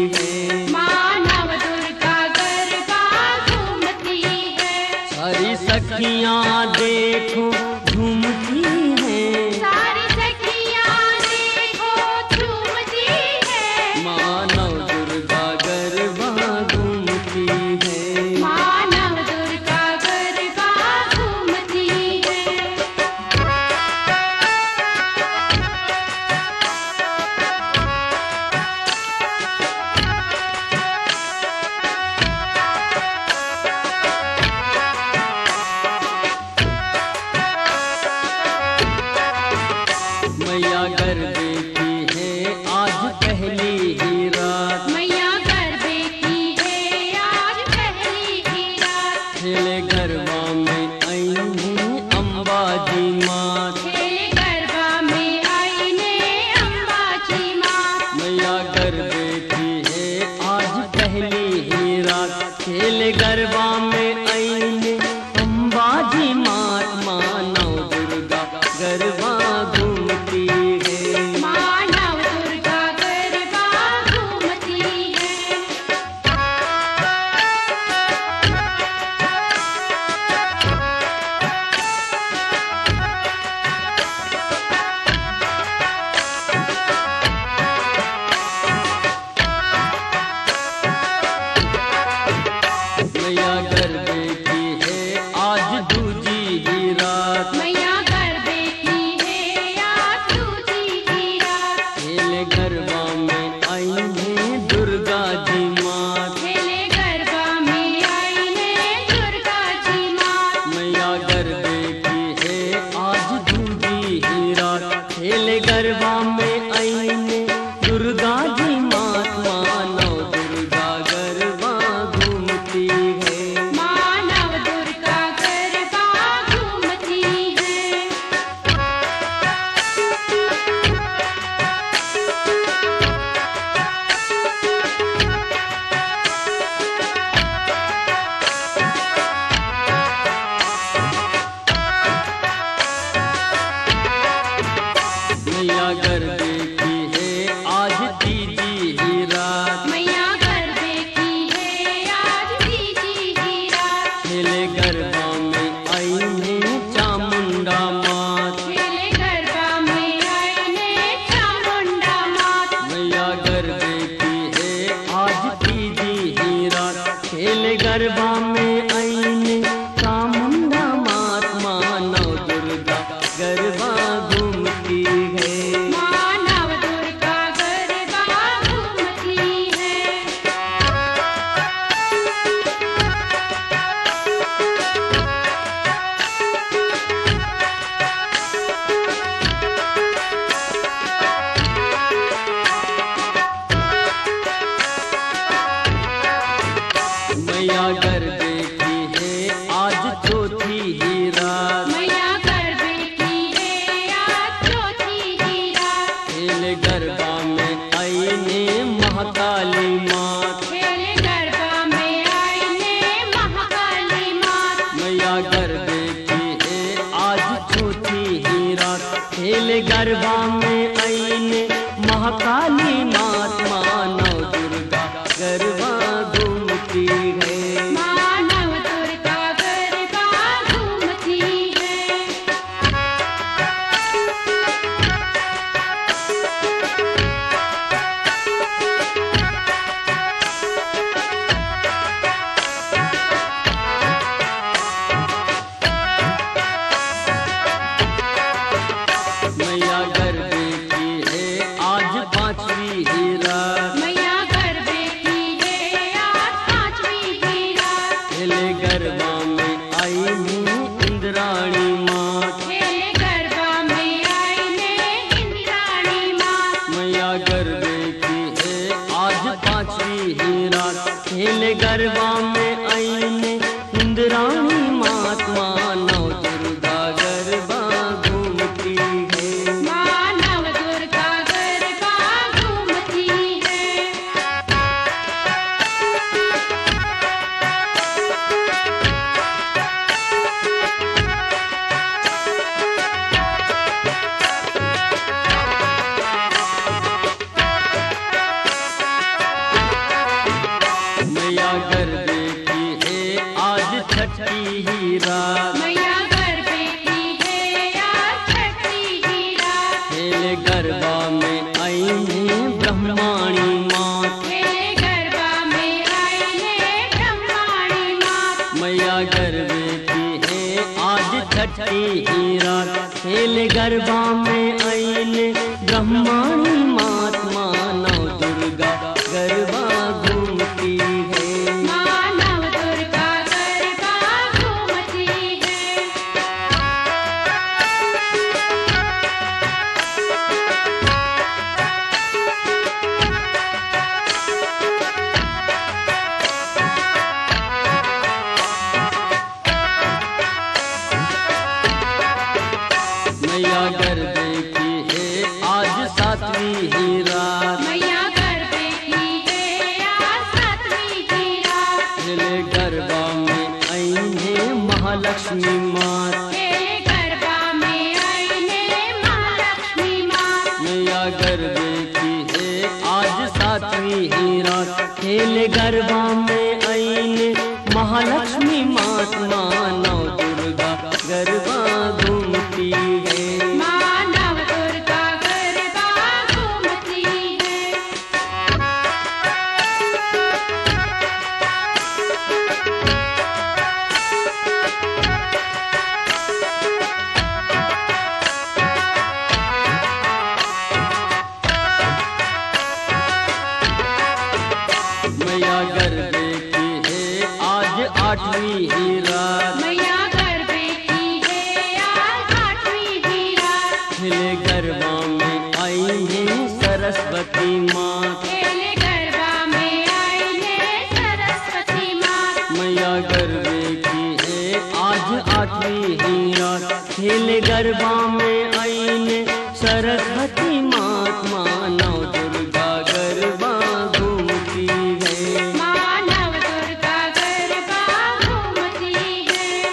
है। माँ नव दुर्गा गरबा घूमती है। सारी सखियाँ देखो झूमती है। सारी सखियाँ देखो झूमती है। माँ नव दुर्गा गरबा घूमती है। माँ नव दुर्गा गरबा घूमती है। मैया गरबे की है आज पहली ही रात। मैया गरबे की है आज पहली ही रात। खेले गरबा में आई है अम्बा जी माँ। खेले गरबा में आई ने अम्बा जी माँ। मैया गरबे की है आज पहली ही रात। खेले गरबा में आई है अम्बा जी माँ। माँ नव दुर्गा गरबा घूमती है। माँ नव दुर्गा गरबा घूमती है। मैया गरबे की है आज दूजी ही रात। मैया गरबे की है आज दूजी ही रात। खेले गरबा में आई है दुर्गा जी माँ। खेले गरबा में आई ने दुर्गा जी माँ। मैया गरबे की है आज दूजी ही रात। खेले गरबा में आई है दुर्गा जी माँ। माँ नव दुर्गा गरबा घूमती है। माँ नव दुर्गा गरबा घूमती है। मैया गरबे की है आज तीजी ही रात। मैया गरबे की है आज तीजी ही रात। खेले गरबा में आई है चामुंडा माँ। खेले गरबा में आई ने चामुंडा माँ। मैया गरबे की है आज तीजी ही रात। खेले गरबा में आई ने चामुंडा माँ। माँ नव दुर्गा गरबा घूमती है। माँ नव दुर्गा गरबा घूमती है। मैया गरबे की है आज चौथी ही रात। मैया गरबे की है आज चौथी ही रात। खेले गरबा में आई ने महाकाली माँ। खेले गरबा में आई ने महाकाली माँ। मैया गरबे की है आज चौथी ही रात। खेले गरबा में आई ने महाकाली माँ। माँ नव दुर्गा गरबा घूमती है। माँ नव दुर्गा गरबा घूमती है। मैया गरबे की है आज पांचवी ही रात। मैया गरबे की है आज पांचवी ही रात। खेले गरबा में आई हूँ इंद्राणी माँ। खेले गरबा में आई ने इंद्राणी माँ। मैया गरबे की है आज पांचवी ही रात। खेले गरबा में आई ने इंद्राणी माँ। माँ नव दुर्गा गरबा घूमती है। माँ नव दुर्गा गरबा घूमती है। छठी ही रात, मैया गरबे की है आज छठी ही रात। खेले गरबा में आईने ब्रह्माणी मात, खेले गरबा में आई है ब्रह्माणी मात। मैया गरबे की है आज छठी ही रात, खेले गरबा में आईने ब्रह्माणी मात। मानव दुर्गा गरबा घूमती है, मानव दुर्गा गरबा घूमती है। मैया गरबे की है आज सातवीं ही रात, मैया गरबे की है आज सातवीं ही रात। खेले गरबा में आईने महालक्ष्मी मात, खेले गरबा में आई है महालक्ष्मी मात। मैया गरबे की है आज सातवीं ही रात, खेले गरबा में आईने महालक्ष्मी मात। मानव दुर्गा गरबा घूमती है, मानव दुर्गा गरबा घूमती है। मैया गरबे की है आज आठवीं ही रात, मैया गरबे की है आज आठवीं ही रात। खेले गरबा में आई है सरस्वती मात, खेले गरबा में आई है सरस्वती मात। मैया गरबे की है आज आठवीं ही रात, खेले गरबा में आईने सरस्वती मात। मानव दुर्गा गरबा घूमती है, मानव दुर्गा गरबा घूमती है।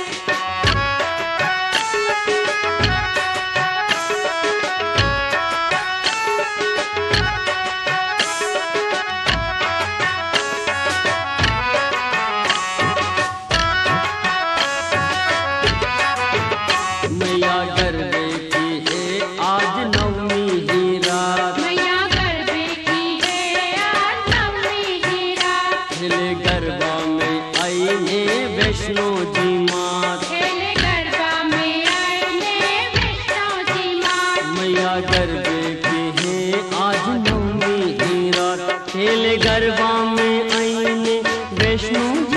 मैया गरबे की है आज नवमी ही रात, मैया गरबे की है आज नवमी ही रात। खेले गरबा में आईने वैष्णो जी मात, खेले गरबा में आई है विष्णु जी मात। मैया गरबे की है आज नवमी ही रात, खेले गरबा में आईने वैष्णो